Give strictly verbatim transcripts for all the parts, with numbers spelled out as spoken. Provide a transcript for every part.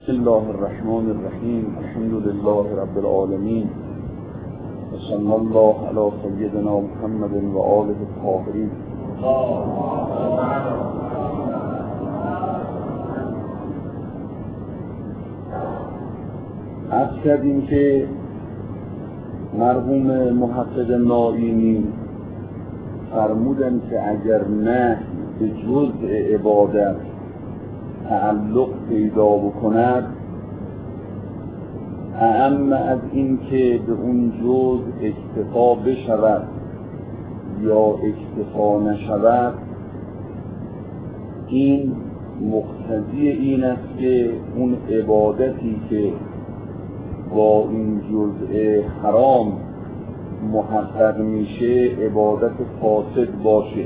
بسم الله الرحمن الرحیم. الحمد لله رب العالمین و صلی الله علی سیدنا محمد و آله الطاهرین. عرض کردیم که مرحوم محقق نائینی فرمودن که اگر نه به جزء عبادت تعلق پیدا بکند، اعم از این که به اون جزء اکتفا بشود یا اکتفا نشود، این مقتضی این است که اون عبادتی که با این جزء حرام محقق میشه عبادت فاسد باشه.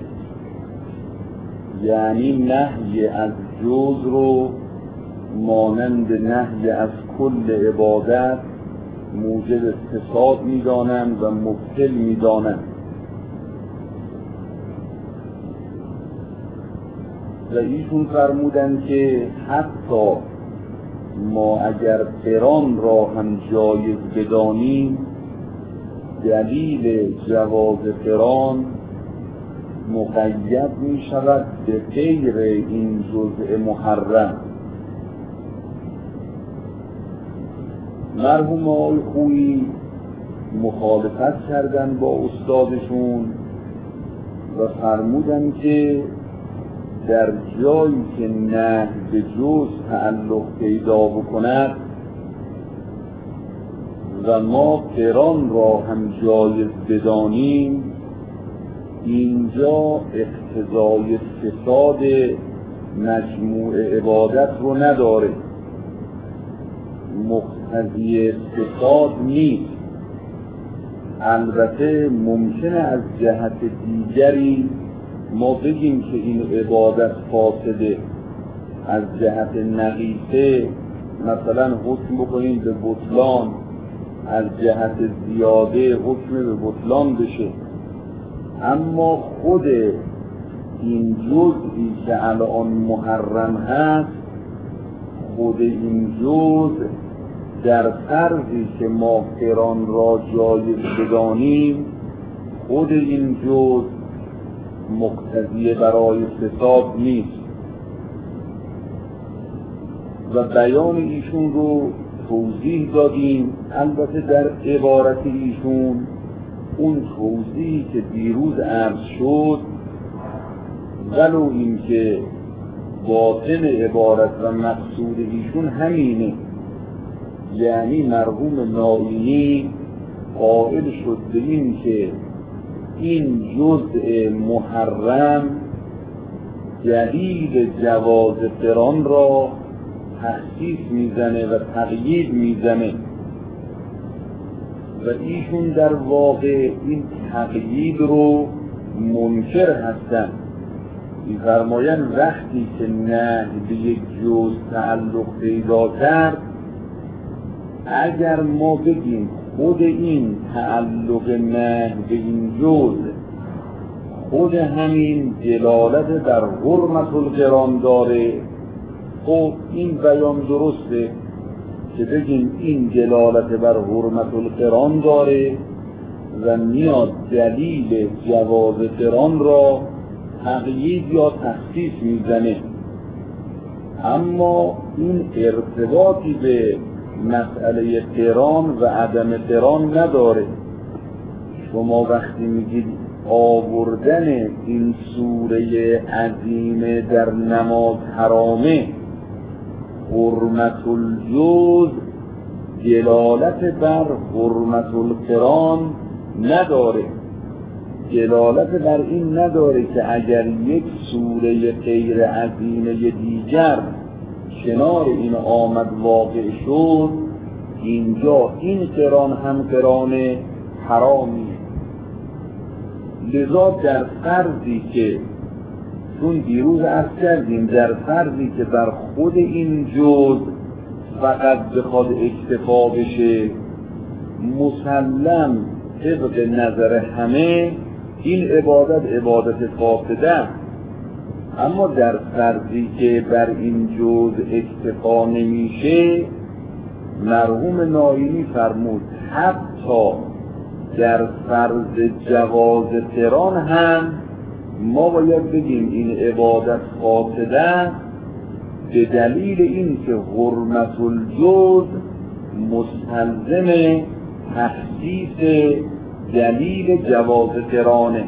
یعنی نهی از جزء رو مانند نهی از کل عبادت موجب فساد میدانند و مبطل میدانند. و ایشون فرمودند که حتی ما اگر قران را هم جایز بدانیم، دلیل جواز قران مقید می شود به غیر این جزء محرم. مرحوم آقای خویی مخالفت کردن با استادشون و فرمودن که در جایی که نهی به جزء تعلق پیدا بکند و ما قران را هم جایز بدانیم، اینجا اقتضای فساد مجموع عبادت رو نداره، مقتضی فساد نیست. البته ممکنه از جهت دیگری ما بگیم که این عبادت فاسده، از جهت نقیصه مثلا حکم بکنیم به بطلان، از جهت زیاده حکم به بطلان بشه. اما خود این جزئی که الان محرم هست، خود این جزء در فرضی که ما قران را جایز بدانیم، خود این جزء مقتضی برای فساد نیست. و بیان ایشون رو توضیح دادیم. البته در عبارت ایشون اون توضیحی که دیروز عرض شد، ولو این که باطن عبارت و مقصود ایشون همینه، یعنی مرحوم نائینی قائل شد به این که این جزء محرم دلیل جواز قران را تخصیص میزنه و تقیید میزنه. و ایشون در واقع این تقیید رو منکر هستن. می‌فرمایند وقتی که نهی به یک جزء تعلق پیدا کرد، اگر ما بگیم خود این تعلق نهی به این جزء خود همین دلالت در حرمت القران داره، خب این بیان درسته که بگیم این دلالت بر حرمت القران داره و میاد دلیل جواز قران را تقیید یا تخصیص میزنه. اما این ارتباطی به مسئله قران و عدم قران نداره. شما وقتی میگید آوردن این سوره عظیمه در نماز حرامه، حرمت الجزء دلالت بر حرمت القران نداره. دلالت بر این نداره که اگر یک سوره غیر عظیمه دیگر کنار این آمد واقع شد، اینجا این قران هم قران حرامی. لذا در فرضی که چون دیروز عرض کردیم، در فرضی که بر خود این جزء فقط بخواد اکتفا بشه، مسلم طبق نظر همه این عبادت عبادت فاسده. اما در فرضی که بر این جز اکتفا نمیشه، مرحوم ناینی فرمود حتی در فرض جواز قران هم ما باید بگیم این عبادت فاسده به دلیل اینکه حرمت الجز مستلزم تخصیص دلیل جواز قرانه.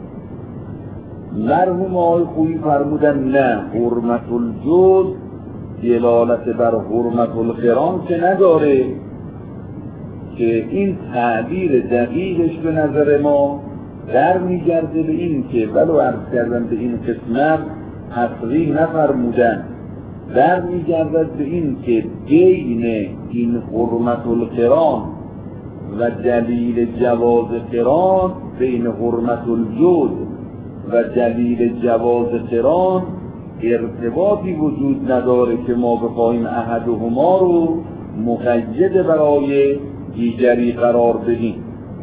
مرحوم آقای خویی فرمودن نه، حرمت الجز دلالت بر حرمت القران که نداره، که این تعبیر دقیقش به نظر ما در میگرده به این که ولو عرض کردن به این قسمت تصریح نفرمودن، در میگردد به این که بین این حرمت القران و دلیل جواز قران، بین حرمت الجز و دلیل جواز قران ارتباطی وجود نداره که ما بخواهیم احدهما رو مقید برای دیگری قرار بدیم.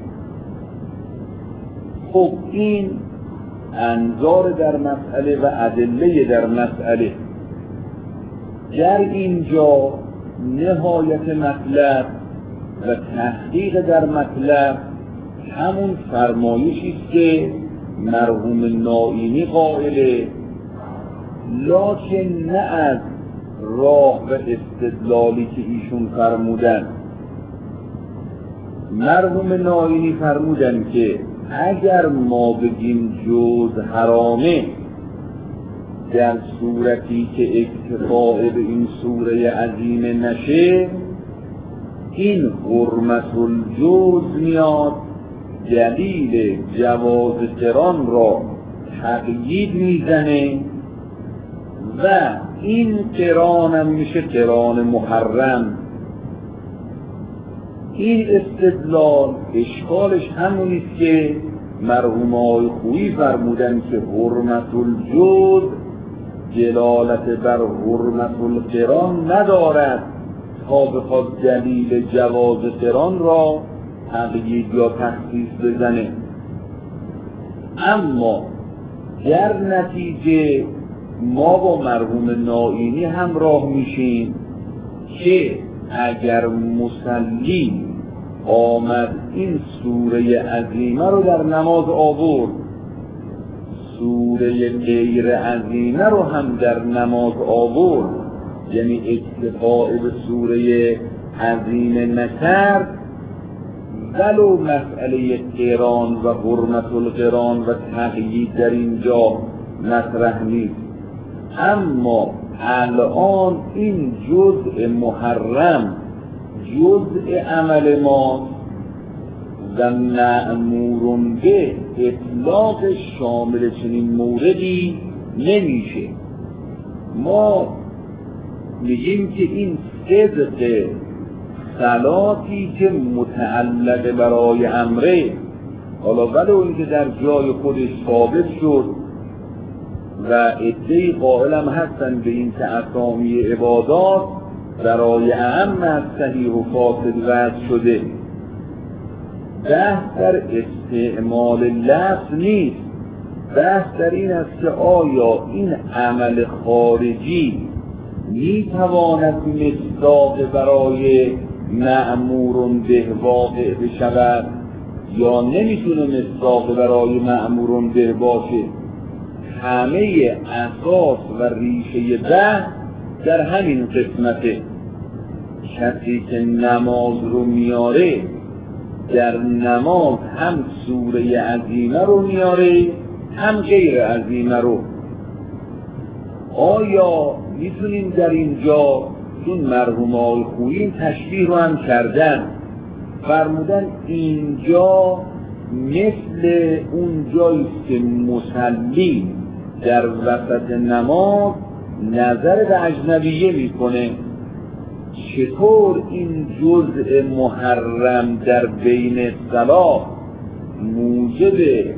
خب این انظار در مسئله و ادله در مسئله. در اینجا نهایت مطلب و تحقیق در مطلب همون فرمایشی است که مرحوم ناینی قائله، لکن نه از راه و استدلالی که ایشون فرمودن. مرحوم ناینی فرمودن که اگر ما بگیم جز حرامه در صورتی که اکتفاء به این سوره عظیمه نشه، این حرمت الجز میاد دلیل جواز قران را تقیید میزنه و این قران هم میشه قران محرم. این استدلال اشکالش همونیست که مرحوم آقای خویی فرمودن که حرمت الجز دلالت بر حرمت القران ندارد تا بخواد دلیل جواز قران را تقیید یا تخصیص بزنه. اما در نتیجه ما با مرحوم ناینی همراه میشیم که اگر مصلی آمد این سوره عظیمه رو در نماز آورد، سوره غیر عظیمه رو هم در نماز آورد، یعنی اکتفاء به سوره عظیمه نکرد، ولو مسئله قران و حرمت القران و تقیید در اینجا مطرح نیست، اما الان این جزء محرم جزء عمل ما و مأمور به اطلاق شامل چنین موردی نمیشه. ما میگیم که این صدق صلاتی که متعلق برای امره، حالا ولو اینکه در جای خودش ثابت شد و عده‌ای قائل هم هستن به این که اسامی عبادات برای اعم از صحیح و فاسد وضع شده، بحث در استعمال لفظ نیست، بحث در این است که آیا این عمل خارجی میتواند مصداق برای مأمور به واقع بشود یا نمیتونه مصداق برای مأمور به باشه. همه اساس و ریشه بحث در همین قسمته. کسی که نماز رو میاره در نماز هم سوره عظیمه رو میاره هم غیر عظیمه رو. آیا میتونیم در اینجا، چون مرحوم آقای خویی تشبیه رو هم کردن، فرمودن اینجا مثل اون جاییست که مصلی در وسط نماز نظر به اجنبیه میکنه، چطور این جزء محرم در بین صلاة موجب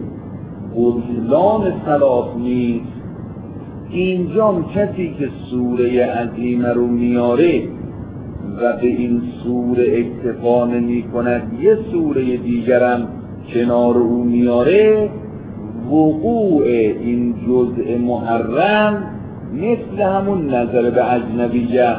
بطلان صلاة نیست؟ اینجا کسی که سوره عظیمه رو میاره و به این سوره اکتفا نمی کند، یه سوره دیگرم کنار او میاره، وقوع این جزء محرم مثل همون نظر به اجنبیه.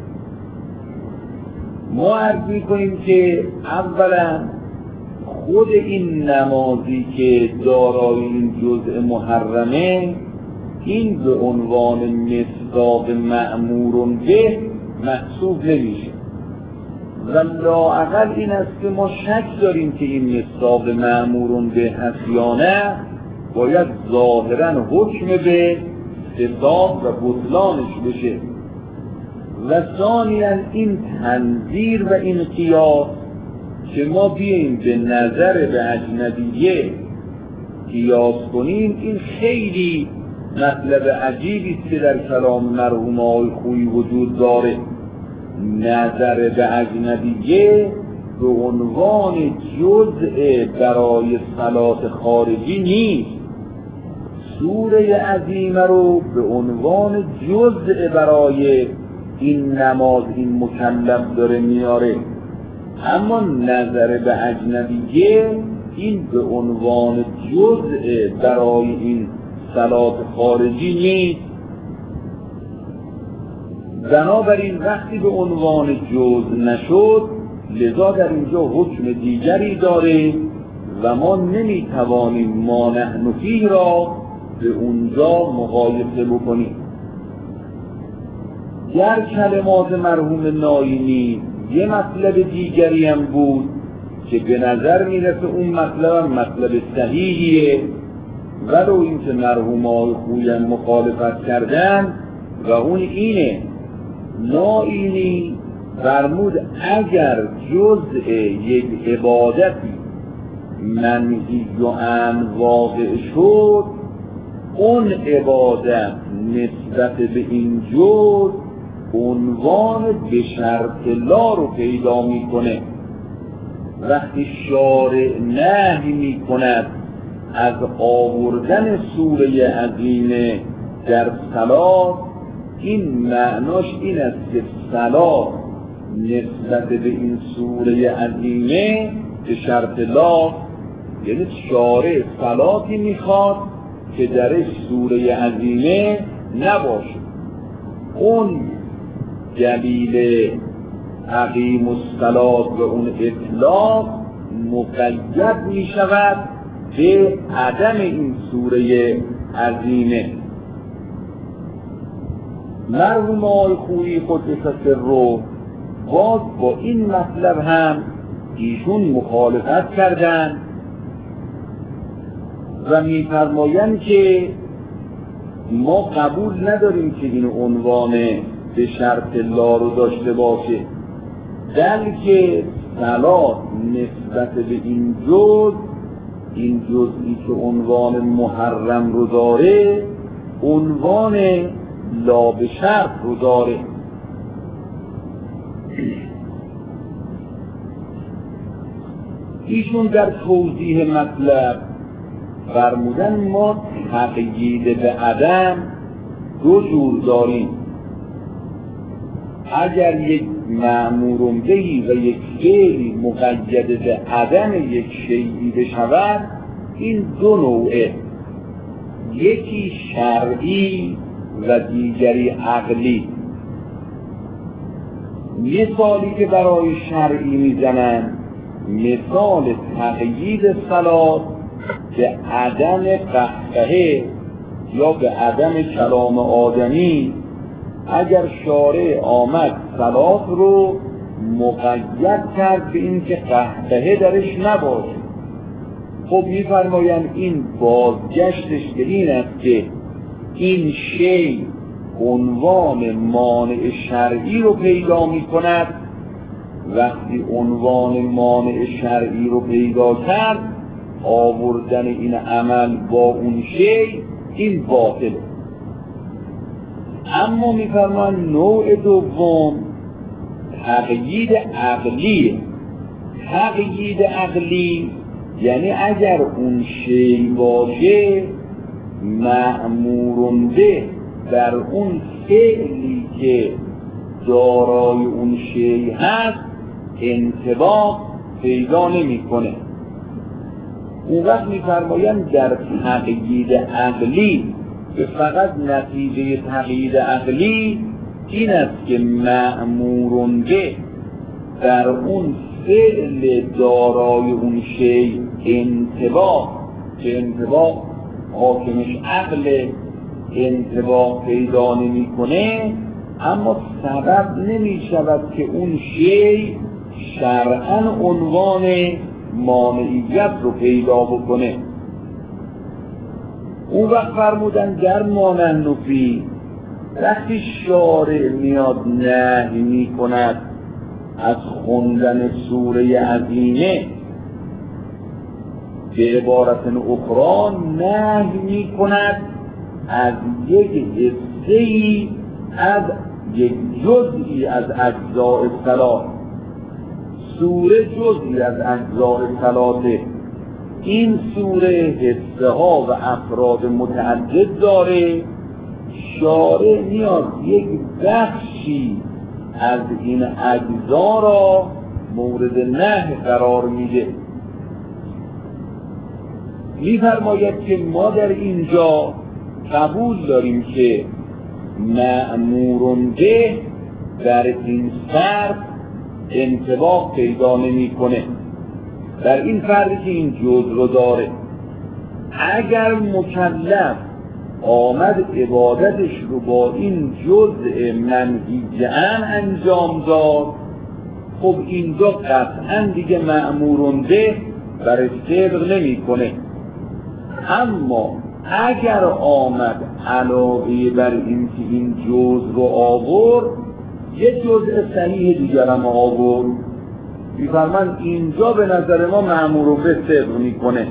ما عرض می‌کنیم که اولا خود این نمازی که دارای این جزء محرمه، این به عنوان مصداق مأمور به محسوب نمیشه و لااقل این است که ما شک داریم که این مصداق مأمور به هست یا نه، باید ظاهرا حکم به فساد و بطلانش بشه. و ثانیاً این تنظیر و این قیاس که ما بیاییم به نظر به اجنبیه قیاس کنیم، این خیلی مطلب عجیبی است که در کلام مرحوم آقای خویی وجود داره. نظر به اجنبیه به عنوان جزء برای صلات خارجی نیست، سوره عظیمه رو به عنوان جزء برای این نماز این مکلف داره میاره، اما نظر به اجنبیه این به عنوان جزء برای این صلات خارجی نیست. بنابراین وقتی به عنوان جزء نشد، لذا در اینجا حکم دیگری داره و ما نمیتوانیم ما نحن فیه را به اونجا مقایسه بکنیم. در کلمات مرحوم ناینی یه مطلب دیگری هم بود که به نظر میرسه اون مطلب مطلب صحیحیه، ولو اینکه مرحوم آقای خویی هم مخالفت کردن، و اون اینه: ناینی فرمود اگر جزء یک عبادتی منهی و عنه واقع شد، اون عبادت نسبت به این جزء عنوان به شرط لا رو پیدا میکنه. وقتی شارع نهی میکند از آوردن سوره عظیمه در صلات، این معناش این است که صلات نسبت به این سوره عظیمه به شرط لا، یعنی شارع صلاتی میخواد که درش سوره عظیمه نباشه. اون دلیل اقیم الصلاة و اون اطلاق مقید می شود به عدم این سوره عظیمه. مرحوم آقای خویی قدس سره باز با این مطلب هم ایشون مخالفت کردند و می‌فرمایند که ما قبول نداریم که این عنوان به شرط لا رو داشته باشه، بلکه صلات نسبت به این جز، این جزئی که عنوان محرم رو داره، عنوان لا به شرط رو داره. ایشون در توضیح مطلب فرمودن ما تقیید به عدم دو جور داریم. اگر یک مأمور بهی و یک فعلی مقید به عدم یک شیئی بشود، این دو نوعه، یکی شرعی و دیگری عقلی. مثالی که برای شرعی میزنن مثال تقیید صلات به عدم قهقهه یا به عدم کلام آدمی. اگر شارع آمد صلات رو مقید کرد به این که قهقهه درش نباشه، خب میفرمایند این بازگشتش به این است که این شی عنوان مانع شرعی رو پیدا می کند. وقتی عنوان مانع شرعی رو پیدا کرد، آوردن این عمل با اون شی این باطله. اما میفرمان نوع دوم تقیید عقلیه. تقیید عقلی یعنی اگر اون شی باشه مأمور به در اون فعلی که دارای اون شی هست انطباق پیدا نمی کنه. اون وقت میفرمایند در تقیید عقلی که فقط نتیجه تقیید عقلی این است که مأمور به در اون فعل دارای اون شی انطباق، که انطباق حاکمش عقل، انطباق پیدا نمی کنه، اما سبب نمی شود که اون شی شرعاً عنوان مانعیت رو پیدا بکنه. اون وقت فرمودن در مانند نفی وقتی شارع میاد نهی می کند از خوندن سوره عظیمه، به عبارت اخرى نهی می کند از یک حصه‌ای از یک جزئی از اجزاء صلات. سوره جزئی از اجزاء صلاته. این سوره حصه ها و افراد متعدد داره. شارع میاد یک بخشی از این اجزا را مورد نهی قرار میده. میفرماید که ما در اینجا قبول داریم که مأمور به در این فرد انطباق پیدا نمی کنه، در این فردی که این جزء رو داره. اگر مکلف آمد عبادتش رو با این جزء منهی عنه انجام داد، خب اینجا قطعا دیگه مأمور به برای صدق نمی کنه. اما اگر آمد علاوه بر این که این جزء رو آورد یه جزء صحیح دیگر هم آورد، می‌فرمایند اینجا به نظر ما مأمور به صدق میکنه.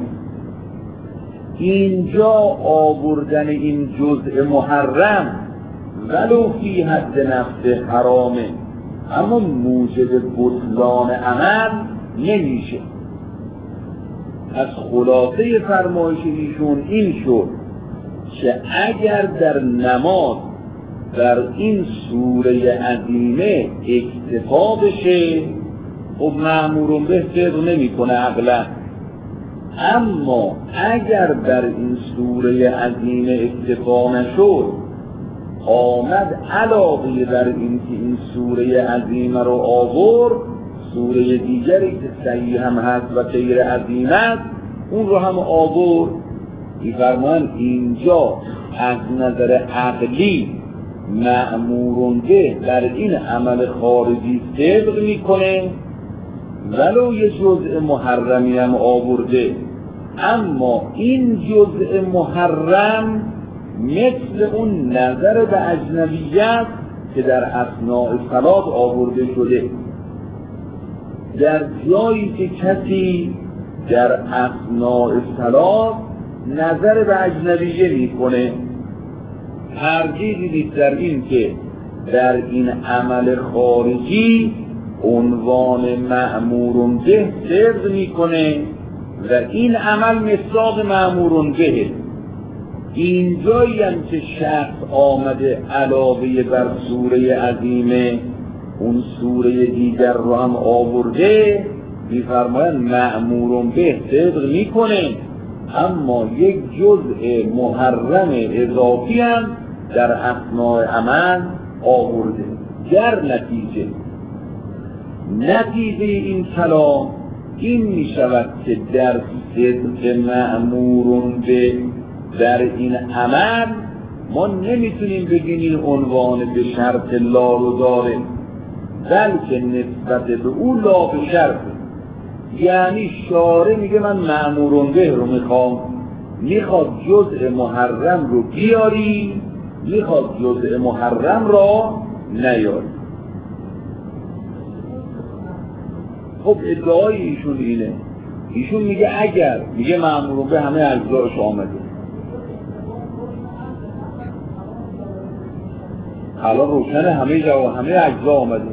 اینجا آوردن این جزء محرم ولو فی حد نفس حرامه، اما موجب بطلان عمل نمیشه. از خلاصه فرمایش ایشون این شد که اگر در نماز در این سوره عظیمه اکتفا بشه خب مأمور به صدق نمی کنه عقلا. اما اگر در این سوره عظیمه اکتفا نشد، آمد علاوه بر این که این سوره عظیمه رو آورد سوره دیگری که صحیح هم هست و غیر عظیم است اون رو هم آورد، می‌فرمایند اینجا از نظر عقلی مأمور به در این عمل خارجی صدق میکنه ولو یه جزء محرمی هم آورده، اما این جزء محرم مثل اون نظر به اجنبیت که در اثناء صلات آورده شده. در جایی که کسی در اثناء صلات نظر به اجنبیه میکنه، ترجیحی نیست در این که در این عمل خارجی عنوان مأمور به صدق میکنه و این عمل مصداق مأمور به. اینجایی هم که شخص آمده علاوه بر سوره عظیمه اون سوره دیگر رو هم آورده، می‌فرمایند مأمور به صدق میکنه، اما یک جزء محرم اضافی هم در اثناء عمل آورده. در نتیجه نتیجه این کلام این می شود که در صدق مأمور به در این عمل ما نمیتونیم بگیم این عنوان به شرط لا رو داره، بلکه نسبت به اون لا به شرط. یعنی شارع میگه من مأمور به رو میخوام، میخواد جزء محرم رو بیاری، میخواد جزء محرم را نیاری. خب ادعای ایشون اینه، ایشون میگه اگر میگه مأمور به همه اجزاش آمده، حالا روشن همه جا و همه اجزا آمده،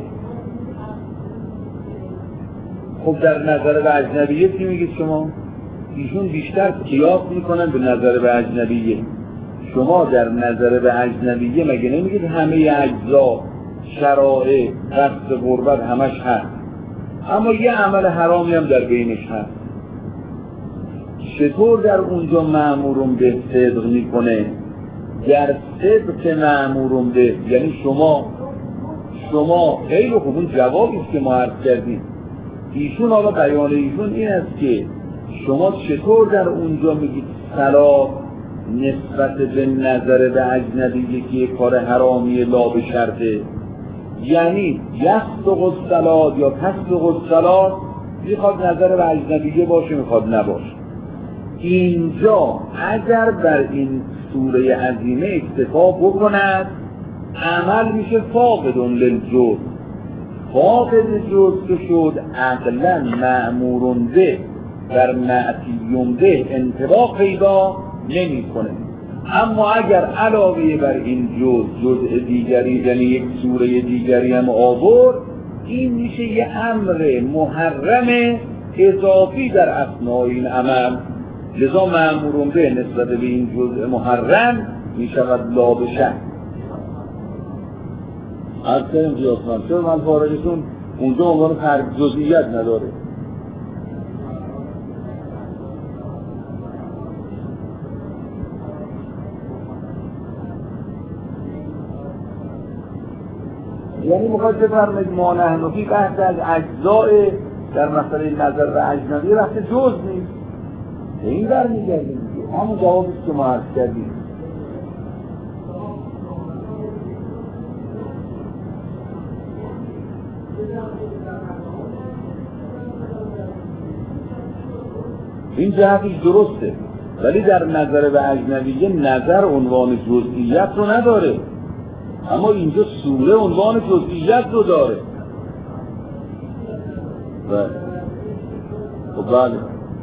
خب در نظر به اجنبیه چی میگید شما؟ ایشون بیشتر قیاس میکنن به نظر به اجنبیه. شما در نظر به اجنبیه مگه نمیگید همه اجزا شرائع قصد قربت همش هست، اما یه عمل حرامی هم در بینش هست. چطور در اونجا مأمورون به صدق میکنه؟ در صدق مأمورون به، یعنی شما شما خیلی خوب، اون جوابی است که ما عرض کردیم. ایشون حالا بیان ایشون این است که شما چطور در اونجا میگید صلاح نسبت به نظر به اجنبی که یک کار حرامی لا به شرطه، یعنی یصدق الصلاة یا تصدق الصلاة، میخواد نظر به اجنبیه باشه میخواد نباشه. اینجا اگر بر این سوره عظیمه اکتفا بکند عمل میشه فاقد للجزء. فاقد جزء که شد عقلا مأمورون به در معتیون به انطباق پیدا نمی کنه. اما اگر علاوه بر این جزء جزء دیگری، یعنی یک سوره دیگری هم آورد، این میشه یه امر محرم اضافی در اثناء این عمل. لذا مأمورون به نسبت به این جزء محرم میشود لا به شرط. از کنیم جیاسمان چرا من فارغتون اونجا عنوان فرق جزئیت نداره. یعنی مخواهد بفرمید ما نحن فی بحث از اجزاء در مسئله نظر به اجنبی بحث جز نیست. این در میگردیم همون جوابیست که ما عرض کردیم. این جهتش درسته، ولی در نظر به اجنبیه نظر عنوان جزئیت رو نداره، اما اینجا سوره عنوان جزئیت رو داره. بله خب بله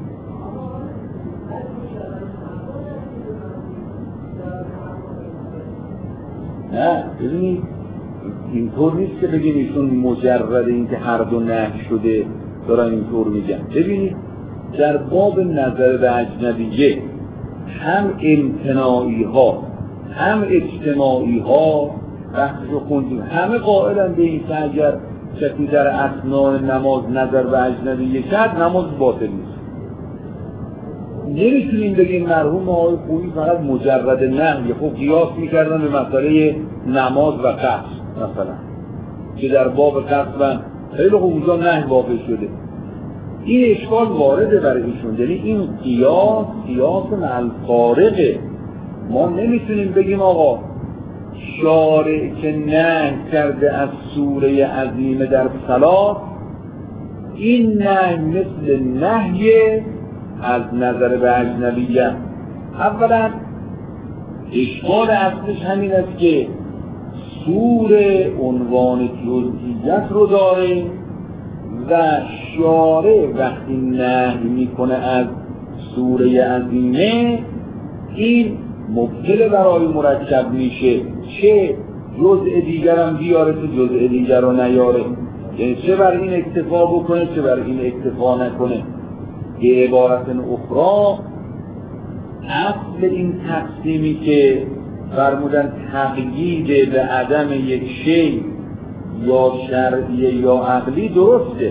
نه ببینید اینطور نیست که بگیم ایشون مجرد این که هر دو نهی شده دارن اینطور میگن. ببینید در باب نظر به اجنبیه هم امتناعی ها هم اجتماعی ها بحثشو خوندیم، همه قائلن به این که اگر کسی در اثناء نماز نظر به اجنبیه کرد نماز باطل نیست. نمیتونیم بگیم مرحوم آقای خویی فقط مجرد نهی، خب قیاس میکردن به مسئله نماز و قصر مثلا که در باب قصر خیلی خوب اونجا نهی واقع شده. این اشکال وارده برای ایشون، یعنی این قیاس قیاس الفارقه. ما نمیتونیم بگیم آقا شارع که نهی کرده از سوره عظیمه در صلات این نهی مثل نهی از نظر به اجنبیه. اولا اشکال اصلش همین است که سوره عنوان جزئیت رو داره و شارع وقتی نهی میکنه از سوره عظیمه این مبتل برای مرکب میشه، چه جزء دیگر هم بیاره چه جزء دیگر رو نیاره، یعنی چه بر این اکتفا بکنه چه بر این اکتفا نکنه. یه عبارت اخرى اصل این تقسیمی که فرمودن تقیید به عدم یک شی یا شرعیه یا عقلی درسته،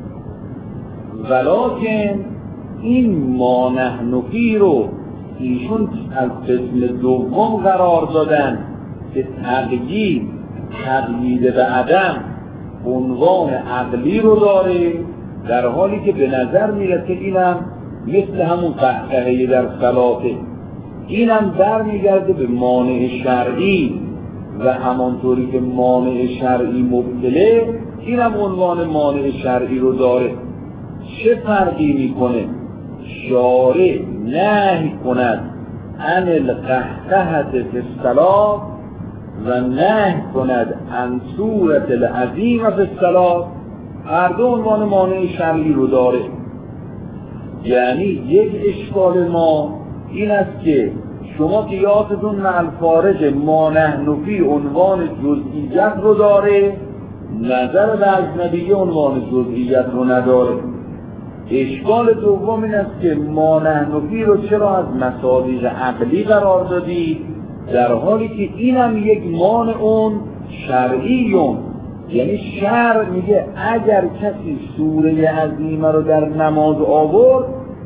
ولکن این ما نحن فی رو ایشون از قسم دوم قرار دادن که تقیید تقیید به عدم عنوان عقلی رو داره، در حالی که به نظر میرسه که اینم مثل همون قهقهه در صلاته، اینم در میگرده به مانع شرعی و همانطوری که مانع شرعی مبتله اینم عنوان مانع شرعی رو داره. چه فرقی میکنه شارع نهی کند عن القهقهة فی الصلاة و نهی کند عن صورت العظیمة فی الصلاة؟ هر دو عنوان مانع شرعی رو داره. یعنی یک اشکال ما این است که شما قیاستون مع الخارج ما نحن فی عنوان جزئیت رو داره، نظر به اجنبیه عنوان جزئیت رو نداره. اشکال دوم این است که ما نحن فی رو چرا از مصادیق عقلی قرار دادید در حالی که اینم یک مانع اون شرعیون، یعنی شرع میگه اگر کسی سوره عظیمه رو در نماز آورد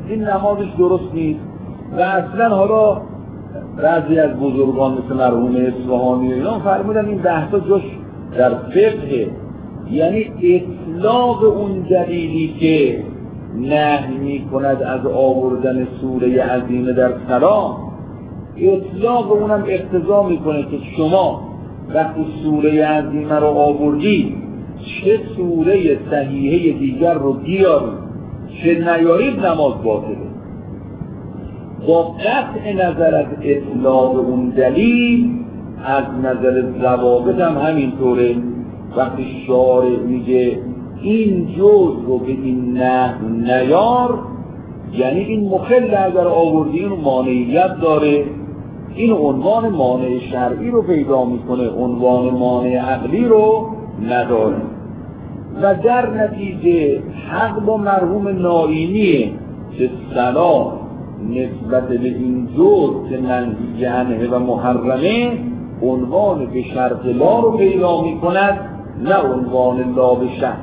این نمازش درست نیست. و اصلا حالا بعضی از بزرگان مثل مرحوم اصفهانی و اینا فرمودن این بحثا جاش در فقه، یعنی اطلاق اون دلیلی که نهی می کند از آوردن سوره عظیمه در سلام، اطلاق اونم اقتضا میکنه که شما وقتی سوره عظیمه رو آوردید چه سوره صحیحه دیگر رو بیارید، چه نیارید نماز باطله. با قطع نظر از اطلاق اون دلیل، از نظر ضوابط هم همینطوره. وقتی شارع میگه این جز رو به این نه نیار، یعنی این مخل اگر آوردی این مانعیت داره، این عنوان مانع شرعی رو پیدا میکنه، عنوان مانع عقلی رو نداره. و در نتیجه حق با مرحوم نائینیه که سلام نسبت به این جز که منهی عنه و محرمه عنوان به شرط لا رو پیدا میکند، نه عنوان لا به شرط.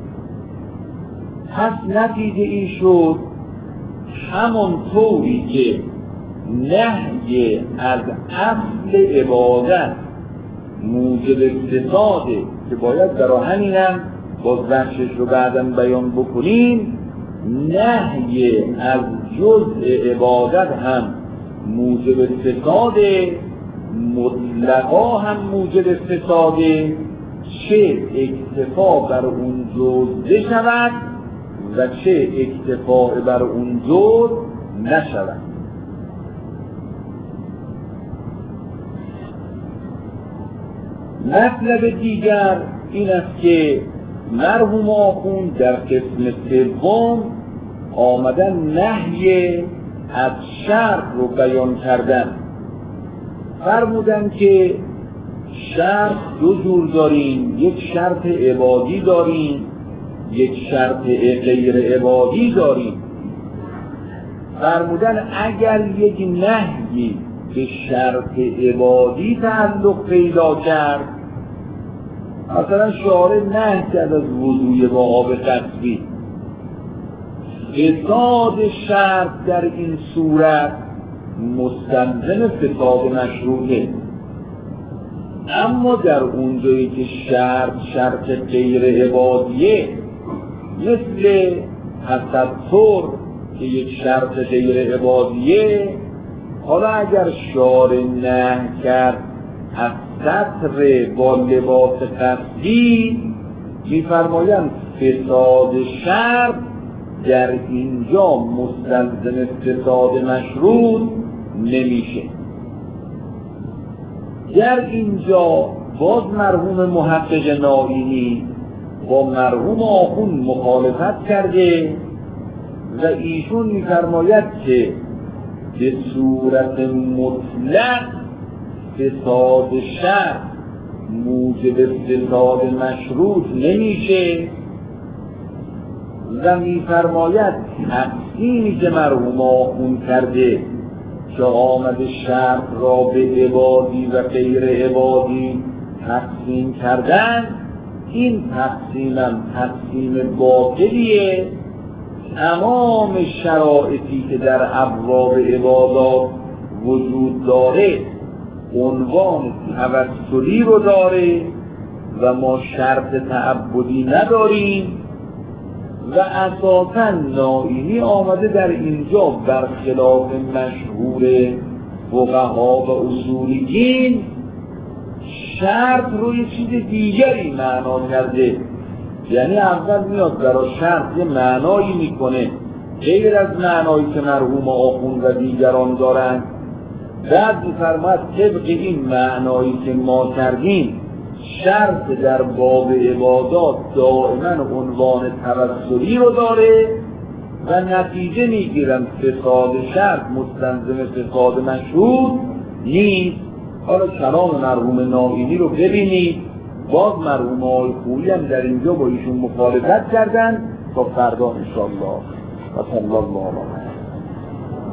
پس نتیجه این شد همون طوری که نهی از اصل عبادت موجب فساده که باید برای همینم باز بخشش رو بعداً بیان بکنیم، نهی از جزء عبادت هم موجب فساده، مطلقا هم موجب فساده، چه اکتفا بر اون جزء شود و چه اکتفا بر اون جزء نشود. مطلب دیگر این است که مرحوم آخوند در قسم سوم آمدن نهی از شرط رو بیان کردن. فرمودن که شرط دو جور داریم، یک شرط عبادی داریم، یک شرط غیر عبادی داریم. فرمودن اگر یک نهی به شرط عبادی تعلق پیدا کرد، مثلا شارع نهی کرد از وضوء با آب قصبی، فساد شرط در این صورت مستلزم فساد مشروطه. اما در اونجایی که شرط شرط غیر عبادیه، مثل تستر که یک شرط غیر عبادیه، حالا اگر شارع نهی کرد از سطر با لباس قصدی، می‌فرمایند فساد شرط در اینجا مستلزم فساد مشروط نمیشه. در اینجا باز مرحوم محقق نائینی با مرحوم آخوند مخالفت کرده و ایشون می‌فرماید که به صورت مطلق فساد شرط موجب فساد مشروط نمیشه و می‌فرماید تقسیمی که مرحوم آخوند کرده که آمده شرط را به عبادی و غیر عبادی تقسیم کردن، این تقسیمم تقسیم باطلیه. تمام شرایطی که در ابواب عبادات وجود داره عنوان توسلی رو داره و ما شرط تعبدی نداریم و اساساً نائینی آمده در اینجا برخلاف مشهور فقها و اصولیین شرط رو یه چیز دیگری معنا کرده. یعنی اول میاد برای شرط یه معنایی میکنه غیر از معنایی که مرحوم آخوند و دیگران دارن، بعد میفرماید طبق این معنایی که ما کردیم شرط در باب عبادات دائما عنوان توسلی رو داره و نتیجه میگیرن فساد شرط مستلزم فساد مشروط نیست. حالا کلام مرحوم نائینی رو ببینید، باز مرحوم آقای خویی هم در اینجا با ایشون مخالفت کردن. تا فردا انشاءالله و صلی الله علیه